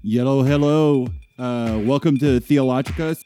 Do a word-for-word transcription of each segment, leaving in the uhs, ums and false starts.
Hello, hello. Uh, welcome to Theologicus.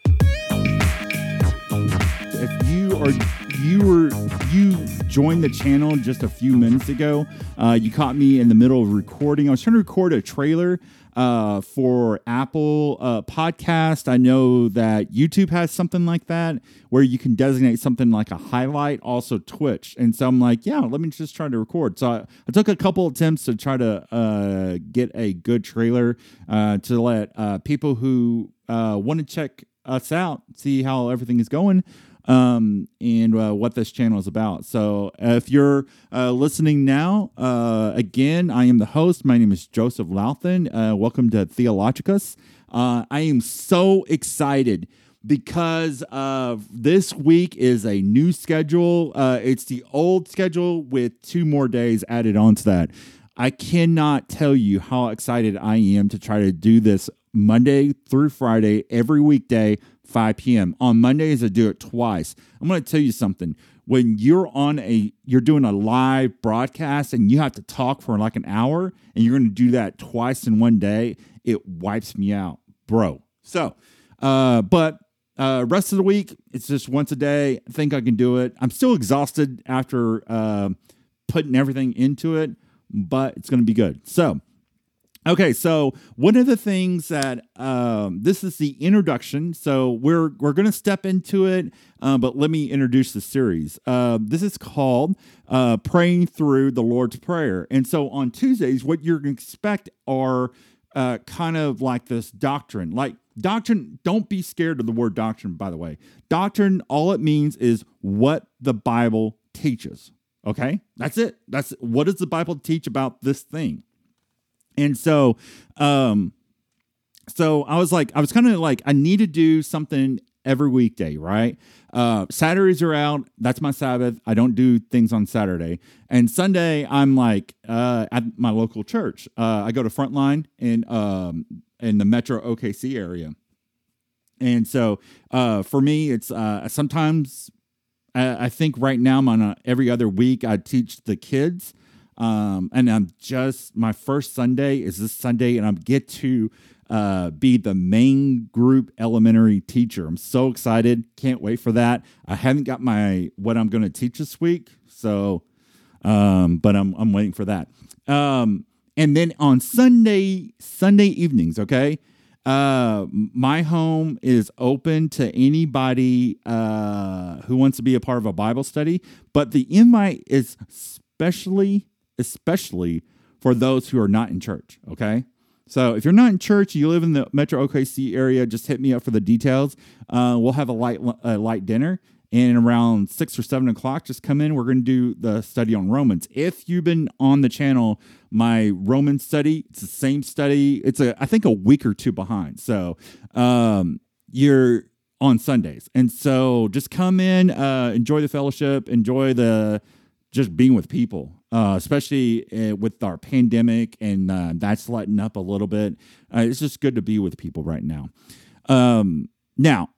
If you are you were you joined the channel just a few minutes ago, uh, you caught me in the middle of recording. I was trying to record a trailer uh, for Apple uh, Podcast. I know that YouTube has something like that where you can designate something like a highlight, also Twitch. And so I'm like, yeah, let me just try to record. So I, I took a couple attempts to try to uh, get a good trailer uh, to let uh, people who uh, want to check us out, see how everything is going. Um, and uh, what this channel is about. So uh, if you're uh, listening now, uh, again, I am the host. My name is Joseph Louthan. Uh, welcome to Theologicus. Uh, I am so excited because uh, this week is a new schedule. Uh, it's the old schedule with two more days added onto that. I cannot tell you how excited I am to try to do this Monday through Friday, every weekday, five p.m. On Mondays, I do it twice. I'm going to tell you something. When you're on a, you're doing a live broadcast and you have to talk for like an hour and you're going to do that twice in one day, it wipes me out, bro. So, uh, but uh, rest of the week, it's just once a day. I think I can do it. I'm still exhausted after uh, putting everything into it, but it's going to be good. So, okay, so one of the things that um, this is the introduction. So we're we're going to step into it, uh, but let me introduce the series. Uh, this is called uh, Praying Through the Lord's Prayer. And so on Tuesdays, what you're going to expect are uh, kind of like this doctrine. Like doctrine, don't be scared of the word doctrine, by the way. Doctrine, all it means is what the Bible teaches. Okay, that's it. That's what does the Bible teach about this thing? And so, um, so I was like, I was kind of like, I need to do something every weekday, right? Uh, Saturdays are out. That's my Sabbath. I don't do things on Saturday. And Sunday, I'm like uh, at my local church. Uh, I go to Frontline in um, in the Metro O K C area. And so uh, for me, it's uh, sometimes I, I think right now I'm on a, every other week I teach the kids. Um, and I'm just, my first Sunday is this Sunday, and I get to uh, be the main group elementary teacher. I'm so excited. Can't wait for that. I haven't got my, what I'm going to teach this week. So, um, but I'm, I'm waiting for that. Um, and then on Sunday, Sunday evenings, okay, uh, my home is open to anybody uh, who wants to be a part of a Bible study, but the invite is especially especially for those who are not in church, okay? So if you're not in church, you live in the Metro O K C area, just hit me up for the details. Uh, we'll have a light a light dinner, and around six or seven o'clock, just come in. We're going to do the study on Romans. If you've been on the channel, my Roman study, it's the same study. It's, a I think, a week or two behind. So um, you're on Sundays. And so just come in, uh, enjoy the fellowship, enjoy the just being with people. Uh, especially uh, with our pandemic, and uh, that's letting up a little bit. Uh, it's just good to be with people right now. Um, now,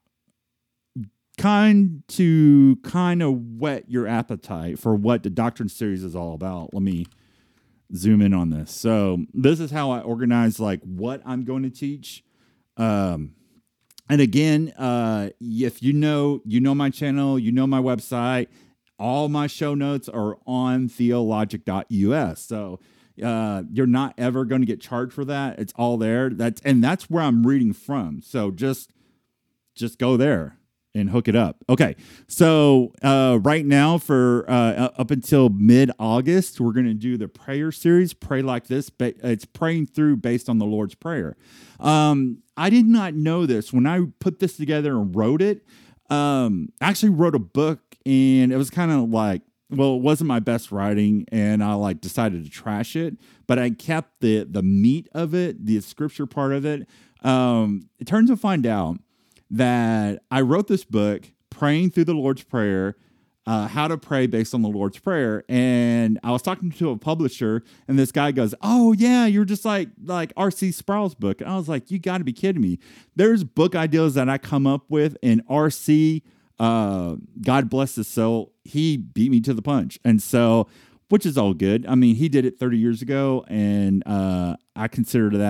kind to kind of whet your appetite for what the Doctrine series is all about. Let me zoom in on this. So this is how I organize like what I'm going to teach. Um, and again, uh, if you know, you know my channel, you know my website. All my show notes are on theologic dot U S. So uh, you're not ever going to get charged for that. It's all there. That's and that's where I'm reading from. So just just go there and hook it up. Okay. So uh, right now for uh, up until mid-August, we're going to do the prayer series, Pray Like This. It's praying through based on the Lord's Prayer. Um, I did not know this. When I put this together and wrote it, um, I actually wrote a book. And it was kind of like, well, it wasn't my best writing, and I like decided to trash it. But I kept the the meat of it, the scripture part of it. Um, it turns to find out that I wrote this book, Praying Through the Lord's Prayer, uh, how to pray based on the Lord's Prayer. And I was talking to a publisher, and this guy goes, "Oh yeah, you're just like like R C Sproul's book." And I was like, "You got to be kidding me!" There's book ideas that I come up with, and R C. Uh, God bless his soul, he beat me to the punch. And so, which is all good. I mean, he did it thirty years ago, and uh, I consider that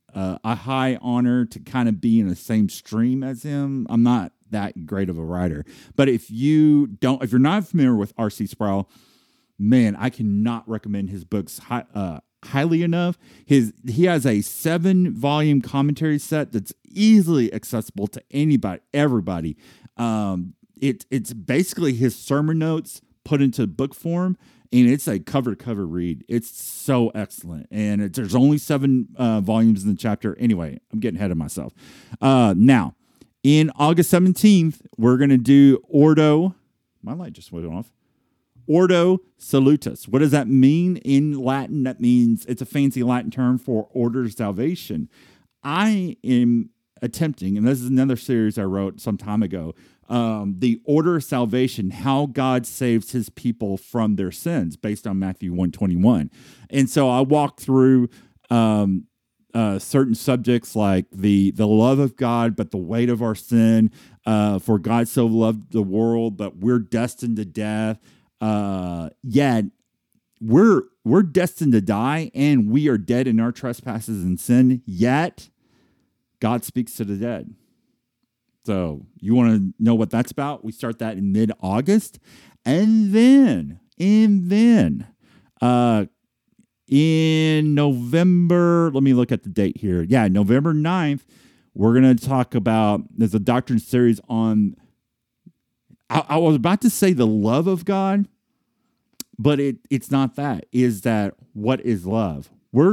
uh, a high honor to kind of be in the same stream as him. I'm not that great of a writer, but if you don't, if you're not familiar with R C Sproul, man, I cannot recommend his books high, uh, highly enough. His he has a seven volume commentary set that's easily accessible to anybody, everybody. Um, it it's basically his sermon notes put into book form, and it's a cover to cover read. It's so excellent, and it, there's only seven uh, volumes in the chapter. Anyway, I'm getting ahead of myself. Uh, now, in August seventeenth, we're gonna do Ordo. My light just went off. Ordo Salutis. What does that mean in Latin? That means it's a fancy Latin term for order of salvation. I am attempting, and this is another series I wrote some time ago, um, the order of salvation, how God saves his people from their sins based on Matthew one twenty-one. And so I walked through um, uh, certain subjects like the, the love of God, but the weight of our sin, uh, for God so loved the world, but we're destined to death. Uh, yet we're we're destined to die, and we are dead in our trespasses and sin. Yet God speaks to the dead. So you want to know what that's about? We start that in mid-August, and then and then uh, in November. Let me look at the date here. Yeah, November ninth, we're gonna talk about. There's a doctrine series on. I, I was about to say the love of God, but it it's not that. Is that what is love? We're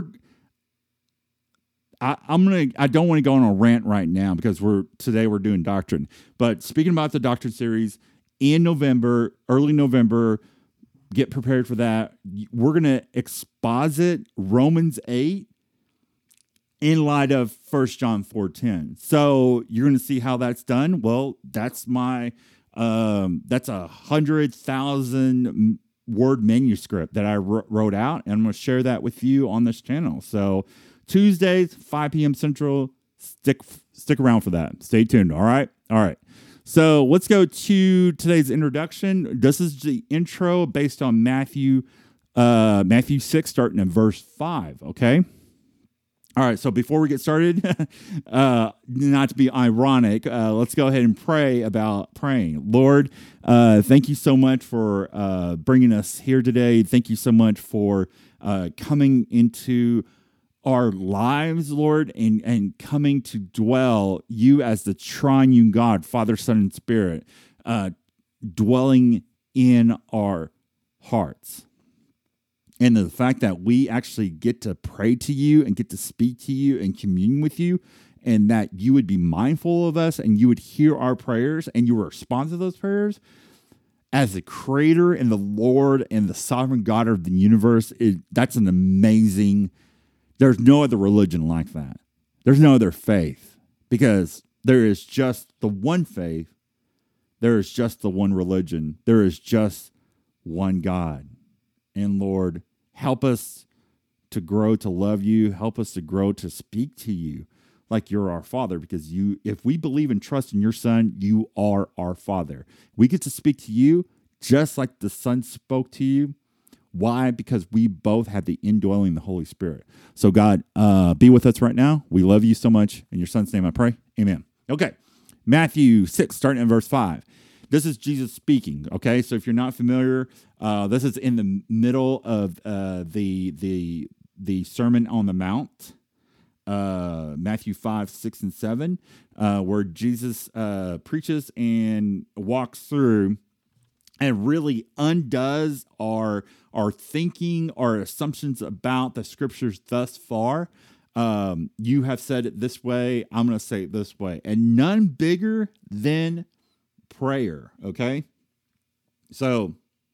I, I'm gonna I don't want to go on a rant right now because we're today we're doing doctrine. But speaking about the doctrine series in November, early November, get prepared for that. We're gonna exposit Romans eight in light of First John four ten. So you're gonna see how that's done. Well, that's my Um, that's a hundred thousand word manuscript that I wrote out, and I'm going to share that with you on this channel. So Tuesdays, five p.m. Central, stick stick around for that. Stay tuned. All right, all right. So let's go to today's introduction. This is the intro based on Matthew, uh, Matthew six, starting in verse five. Okay. All right, so before we get started, uh, not to be ironic, uh, let's go ahead and pray about praying. Lord, uh, thank you so much for uh, bringing us here today. Thank you so much for uh, coming into our lives, Lord, and, and coming to dwell, you as the triune God, Father, Son, and Spirit, uh, dwelling in our hearts. And the fact that we actually get to pray to you and get to speak to you and commune with you, and that you would be mindful of us and you would hear our prayers and you would respond to those prayers as the creator and the Lord and the sovereign God of the universe, it, that's an amazing, there's no other religion like that. There's no other faith, because there is just the one faith. There is just the one religion. There is just one God. And Lord, help us to grow to love you. Help us to grow to speak to you like you're our Father, because you, if we believe and trust in your Son, you are our Father. We get to speak to you just like the Son spoke to you. Why? Because we both have the indwelling of the Holy Spirit. So God, uh, be with us right now. We love you so much. In your Son's name I pray. Amen. Okay. Matthew six, starting in verse five. This is Jesus speaking, okay? So if you're not familiar, uh, this is in the middle of uh, the the the Sermon on the Mount, uh, Matthew five, six, and seven, uh, where Jesus uh, preaches and walks through and really undoes our, our thinking, our assumptions about the Scriptures thus far. Um, you have said it this way, I'm going to say it this way, and none bigger than prayer, okay? So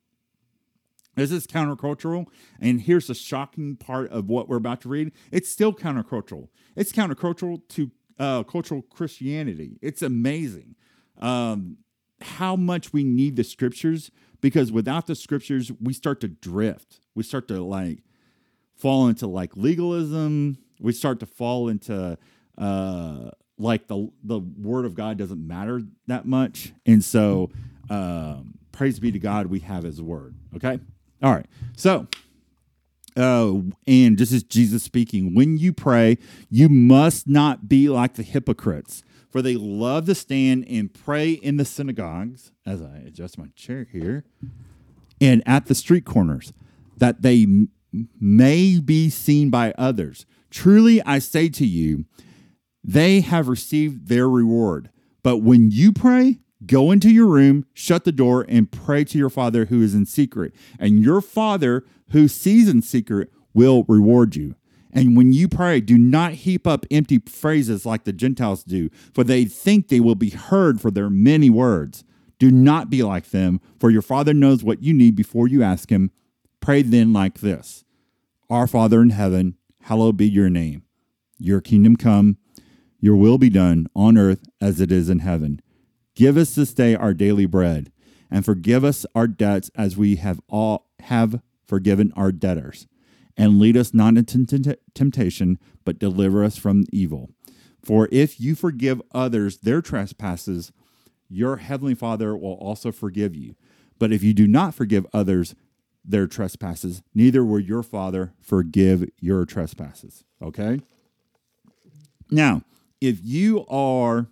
this is countercultural, and here's the shocking part of what we're about to read. It's still countercultural. It's countercultural to uh, cultural Christianity. It's amazing um, how much we need the Scriptures, because without the Scriptures, we start to drift. We start to like fall into like legalism. We start to fall into uh, like the the word of God doesn't matter that much. And so um, praise be to God, we have his word. Okay. All right. So Uh, and this is Jesus speaking. When you pray, you must not be like the hypocrites, for they love to stand and pray in the synagogues, as I adjust my chair here, and at the street corners, that they m- may be seen by others. Truly, I say to you, they have received their reward. But when you pray, go into your room, shut the door, and pray to your Father who is in secret. And your Father who sees in secret will reward you. And when you pray, do not heap up empty phrases like the Gentiles do, for they think they will be heard for their many words. Do not be like them, for your Father knows what you need before you ask him. Pray then like this: Our Father in heaven, hallowed be your name. Your kingdom come, your will be done on earth as it is in heaven. Give us this day our daily bread, and forgive us our debts as we have all have forgiven our debtors. And lead us not into temptation, but deliver us from evil. For if you forgive others their trespasses, your heavenly Father will also forgive you. But if you do not forgive others their trespasses, neither will your Father forgive your trespasses. Okay? Now, if you are,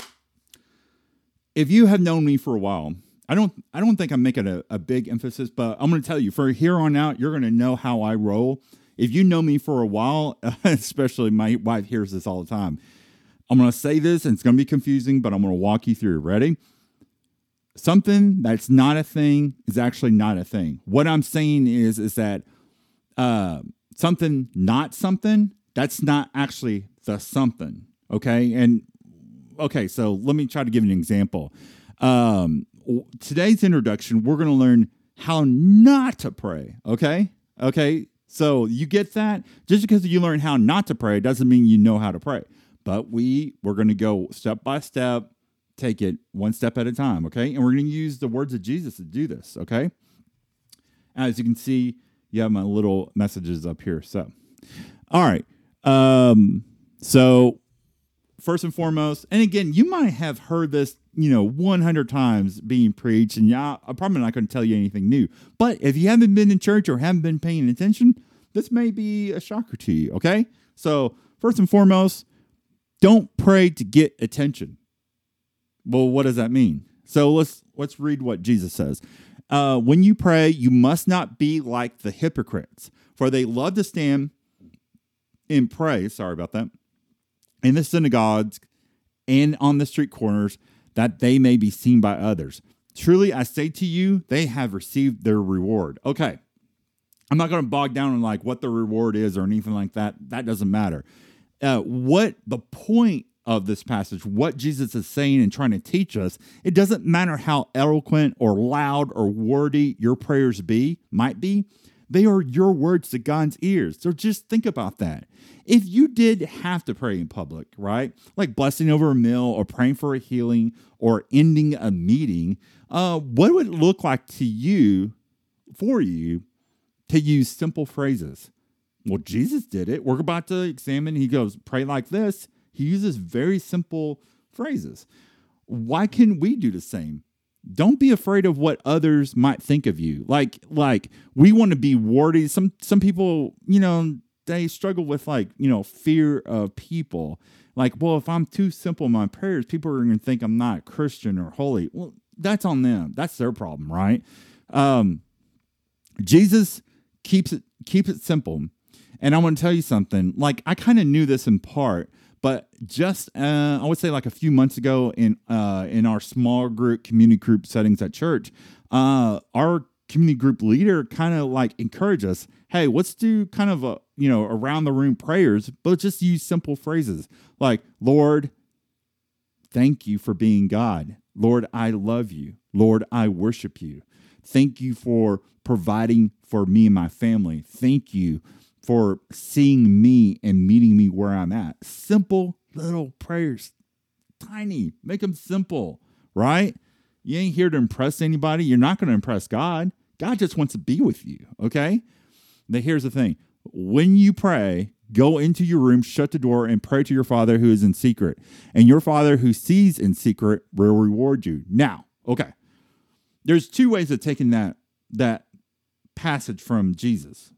if you have known me for a while, I don't, I don't think I'm making a, a big emphasis, but I'm going to tell you, for here on out, you're going to know how I roll. If you know me for a while, especially my wife hears this all the time, I'm going to say this, and it's going to be confusing, but I'm going to walk you through. Ready? Something that's not a thing is actually not a thing. What I'm saying is, is that uh, something not something, that's not actually the something. Okay. And okay, so let me try to give you an example. Um, today's introduction, we're going to learn how not to pray. Okay. Okay. So you get that? Just because you learn how not to pray doesn't mean you know how to pray. But we, we're going to go step by step, take it one step at a time. Okay. And we're going to use the words of Jesus to do this. Okay. As you can see, you have my little messages up here. So, all right. Um, so first and foremost, and again, you might have heard this, you know, one hundred times being preached, and yeah, I'm probably not going to tell you anything new. But if you haven't been in church or haven't been paying attention, this may be a shocker to you, okay? So first and foremost, don't pray to get attention. Well, what does that mean? So let's let's read what Jesus says. Uh, when you pray, you must not be like the hypocrites, for they love to stand and pray, sorry about that, in the synagogues and on the street corners, that they may be seen by others. Truly, I say to you, they have received their reward. Okay, I'm not going to bog down on like what the reward is or anything like that. That doesn't matter. Uh, what the point of this passage, what Jesus is saying and trying to teach us, it doesn't matter how eloquent or loud or wordy your prayers be, might be. They are your words to God's ears. So just think about that. If you did have to pray in public, right? Like blessing over a meal or praying for a healing or ending a meeting, uh, what would it look like to you, for you, to use simple phrases? Well, Jesus did it. We're about to examine. He goes, pray like this. He uses very simple phrases. Why can't we do the same? Don't be afraid of what others might think of you. Like, like we want to be wordy. Some some people, you know, they struggle with like, you know, fear of people. Like, well, if I'm too simple in my prayers, people are going to think I'm not Christian or holy. Well, that's on them. That's their problem, right? Um, Jesus keeps it keeps it simple. And I want to tell you something. Like, I kind of knew this in part. But just, uh, I would say like a few months ago in uh, in our small group, community group settings at church, uh, our community group leader kind of like encouraged us, hey, let's do kind of a, you know, around the room prayers, but just use simple phrases like, Lord, thank you for being God. Lord, I love you. Lord, I worship you. Thank you for providing for me and my family. Thank you for seeing me and meeting me where I'm at. Simple little prayers. Tiny. Make them simple, right? You ain't here to impress anybody. You're not going to impress God. God just wants to be with you, okay? Now, here's the thing. When you pray, go into your room, shut the door, and pray to your Father who is in secret. And your Father who sees in secret will reward you. Now, okay, there's two ways of taking that, that passage from Jesus.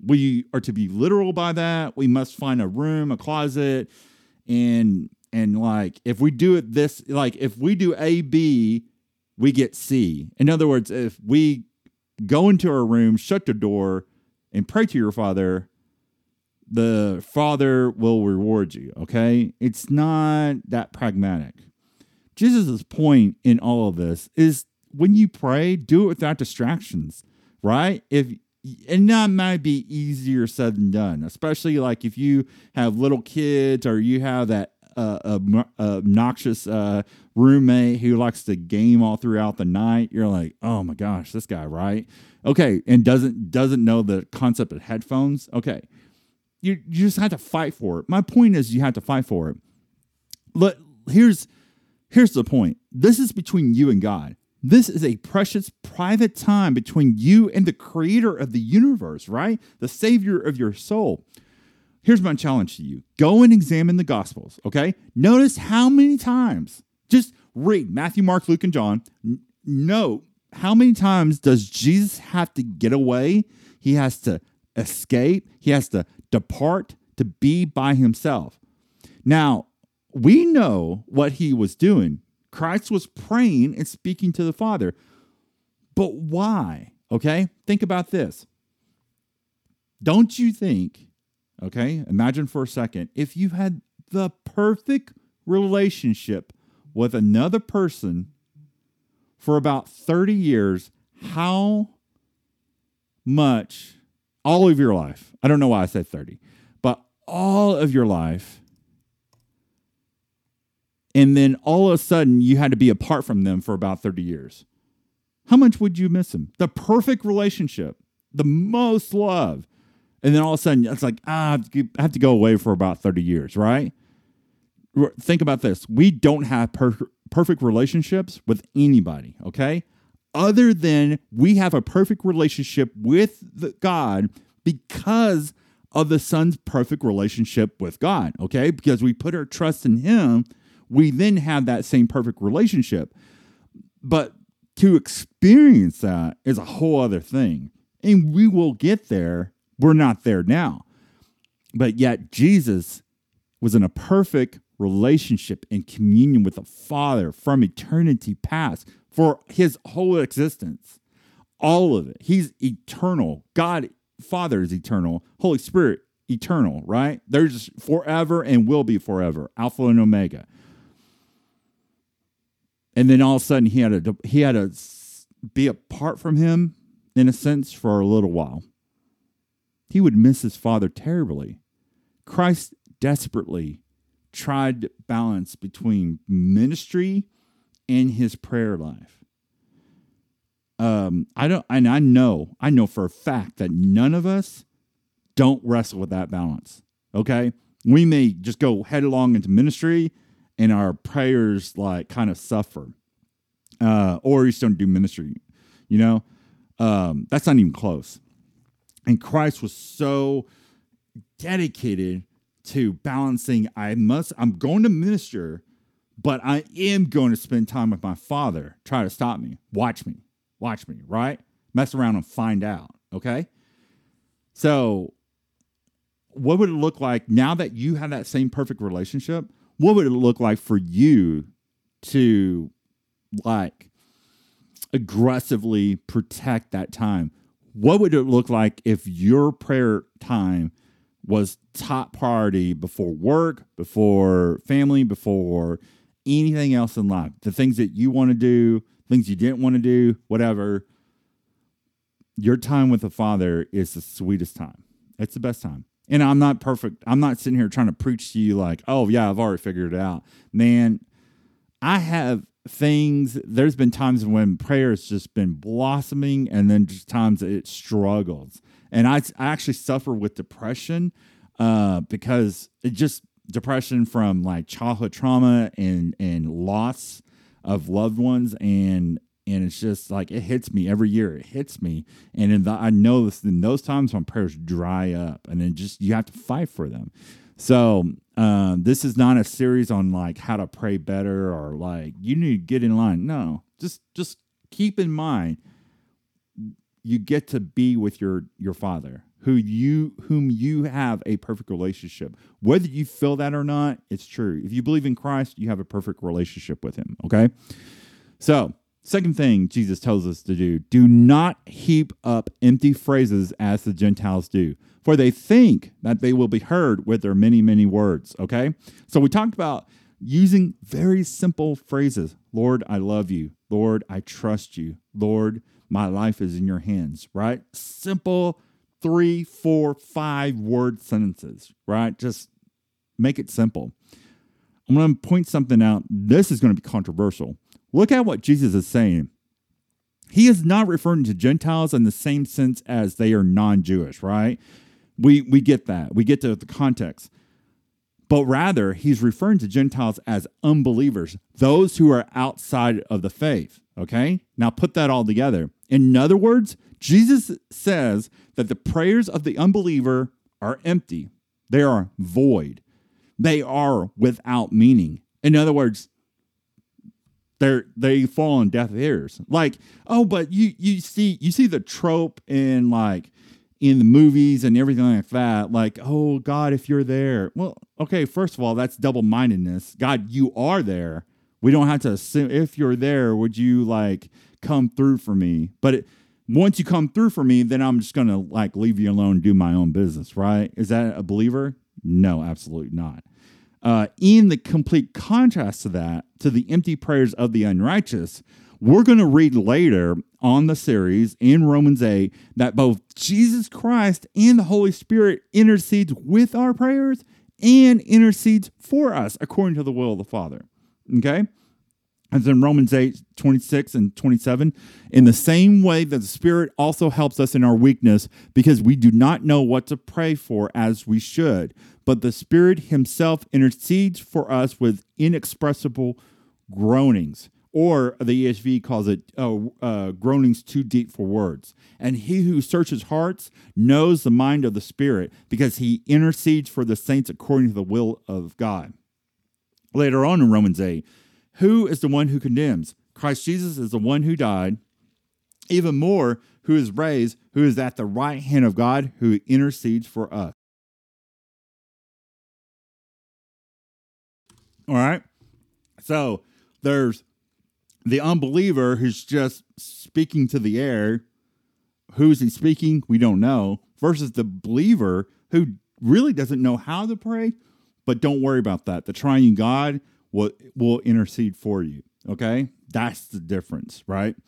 we are to be literal by that. We must find a room, a closet, and and like if we do it this, like if we do A, B, we get C. In other words, if we go into our room, shut the door, and pray to your Father, the Father will reward you, okay? It's not that pragmatic. Jesus' point in all of this is when you pray, do it without distractions, right? If and that might be easier said than done, especially like if you have little kids or you have that uh, ob- obnoxious uh, roommate who likes to game all throughout the night. You're like, oh my gosh, this guy, right? Okay, and doesn't doesn't know the concept of headphones. Okay, you you just have to fight for it. My point is, you have to fight for it. But here's here's the point. This is between you and God. This is a precious private time between you and the creator of the universe, right? The savior of your soul. Here's my challenge to you. Go and examine the Gospels, okay? Notice how many times, just read Matthew, Mark, Luke, and John. N- note how many times does Jesus have to get away? He has to escape. He has to depart to be by himself. Now, we know what he was doing. Christ was praying and speaking to the Father. But why? Okay? Think about this. Don't you think, okay, imagine for a second, if you had the perfect relationship with another person for about thirty years, how much, all of your life, I don't know why I said thirty, but all of your life, and then all of a sudden you had to be apart from them for about thirty years. How much would you miss them? The perfect relationship, the most love. And then all of a sudden it's like, ah, I have to go away for about thirty years, right? Think about this. We don't have per- perfect relationships with anybody, okay? Other than we have a perfect relationship with the God because of the Son's perfect relationship with God, okay? Because we put our trust in him, we then have that same perfect relationship. But to experience that is a whole other thing. And we will get there. We're not there now. But yet Jesus was in a perfect relationship and communion with the Father from eternity past for his whole existence. All of it. He's eternal. God, Father is eternal. Holy Spirit, eternal, right? They're just forever and will be forever. Alpha and Omega. And then all of a sudden, he had to he had to be apart from him, in a sense, for a little while. He would miss his Father terribly. Christ desperately tried to balance between ministry and his prayer life. Um, I don't, and I know, I know for a fact that none of us don't wrestle with that balance. Okay, we may just go headlong into ministry, and our prayers like kind of suffer, uh, or you just don't do ministry. You know, um, that's not even close. And Christ was so dedicated to balancing. I must. I'm going to minister, but I am going to spend time with my Father. Try to stop me. Watch me. Watch me. Right? Mess around and find out. Okay. So, what would it look like now that you have that same perfect relationship? What would it look like for you to like aggressively protect that time? What would it look like if your prayer time was top priority before work, before family, before anything else in life? The things that you want to do, things you didn't want to do, whatever. Your time with the Father is the sweetest time. It's the best time. And I'm not perfect. I'm not sitting here trying to preach to you like, oh, yeah, I've already figured it out. Man, I have things. There's been times when prayer has just been blossoming, and then just times that it struggles. And I, I actually suffer with depression uh, because it just depression from like childhood trauma and, and loss of loved ones. And And it's just like, it hits me every year. It hits me. And in the, I know this, in those times when prayers dry up, and then just, you have to fight for them. So um, this is not a series on like how to pray better or like, you need to get in line. No, just, just keep in mind, you get to be with your your Father, who you whom you have a perfect relationship. Whether you feel that or not, it's true. If you believe in Christ, you have a perfect relationship with him, okay? So, second thing Jesus tells us to do, do not heap up empty phrases as the Gentiles do, for they think that they will be heard with their many, many words, okay? So we talked about using very simple phrases. Lord, I love you. Lord, I trust you. Lord, my life is in your hands, right? Simple three, four, five word sentences, right? Just make it simple. I'm going to point something out. This is going to be controversial. Look at what Jesus is saying. He is not referring to Gentiles in the same sense as they are non-Jewish, right? We we get that. We get to the context. But rather, he's referring to Gentiles as unbelievers, those who are outside of the faith, okay? Now put that all together. In other words, Jesus says that the prayers of the unbeliever are empty. They are void. They are without meaning. In other words, they they fall on deaf ears. Like, oh, but you you see you see the trope in like in the movies and everything like that. Like, oh God, if you're there. Well, okay, first of all, that's double-mindedness. God, you are there. We don't have to assume if you're there, would you like come through for me? But it, once you come through for me, then I'm just gonna like leave you alone and do my own business, right? Is that a believer? No, absolutely not. Uh, in the complete contrast to that, to the empty prayers of the unrighteous, we're going to read later on the series in Romans eight that both Jesus Christ and the Holy Spirit intercedes with our prayers and intercedes for us according to the will of the Father. Okay? As in Romans eight, twenty-six and twenty-seven, in the same way that the Spirit also helps us in our weakness because we do not know what to pray for as we should, but the Spirit himself intercedes for us with inexpressible groanings, or the E S V calls it uh, uh, groanings too deep for words. And he who searches hearts knows the mind of the Spirit because he intercedes for the saints according to the will of God. Later on in Romans eight, who is the one who condemns? Christ Jesus is the one who died, even more, who is raised, who is at the right hand of God, who intercedes for us. All right? So there's the unbeliever who's just speaking to the air. Who's he speaking? We don't know. Versus the believer who really doesn't know how to pray, but don't worry about that. The triune God will, will intercede for you. Okay? That's the difference, right?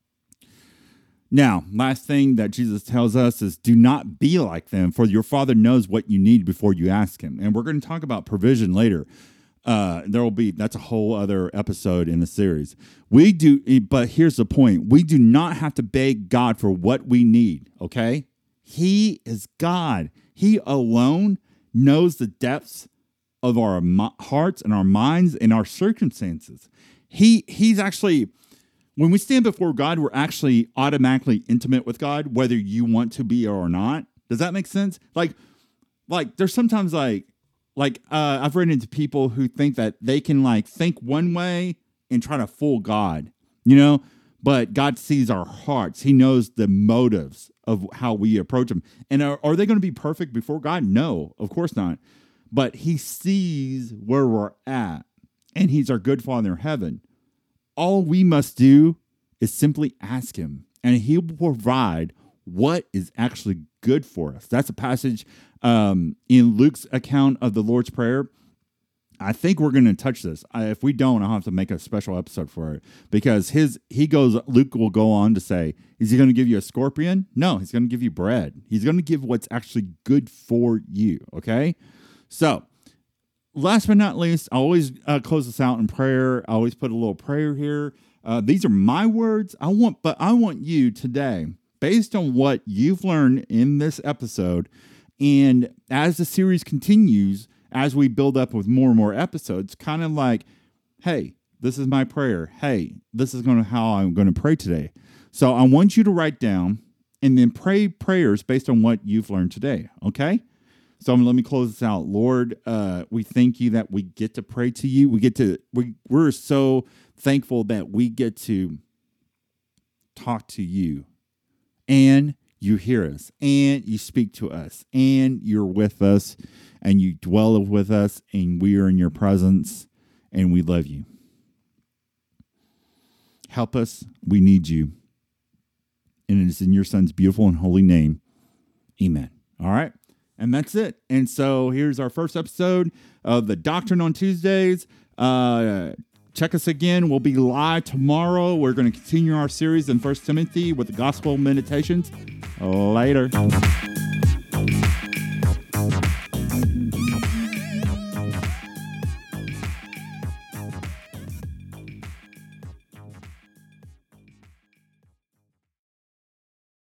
Now, last thing that Jesus tells us is do not be like them, for your Father knows what you need before you ask him. And we're going to talk about provision later. Uh, there will be, that's a whole other episode in the series. We do, but here's the point. We do not have to beg God for what we need, okay? He is God. He alone knows the depths of our hearts and our minds and our circumstances. He, he's actually, when we stand before God, we're actually automatically intimate with God, whether you want to be or not. Does that make sense? Like, like there's sometimes like, Like, uh, I've run into people who think that they can, like, think one way and try to fool God, you know? But God sees our hearts. He knows the motives of how we approach him. And are, are they going to be perfect before God? No, of course not. But he sees where we're at, and he's our good Father in heaven. All we must do is simply ask him, and he will provide what is actually good for us. That's a passage um, in Luke's account of the Lord's Prayer. I think we're going to touch this. I, if we don't, I'll have to make a special episode for it because his he goes. Luke will go on to say, "Is he going to give you a scorpion? No, he's going to give you bread. He's going to give what's actually good for you." Okay, so last but not least, I always uh, close this out in prayer. I always put a little prayer here. Uh, these are my words. I want, but I want you today, based on what you've learned in this episode, and as the series continues, as we build up with more and more episodes, kind of like, hey, this is my prayer. Hey, this is going to how I'm going to pray today. So I want you to write down and then pray prayers based on what you've learned today. Okay? So let me close this out. Lord, uh, we thank you that we get to pray to you. We get to, we, we're so thankful that we get to talk to you. and you hear us, and you speak to us, and you're with us, and you dwell with us, and we are in your presence, and we love you. Help us. We need you. And it is in your Son's beautiful and holy name. Amen. All right. And that's it. And so here's our first episode of the Doctrine on Tuesdays. Uh, check us again. We'll be live tomorrow. We're going to continue our series in First Timothy with the Gospel Meditations. Later.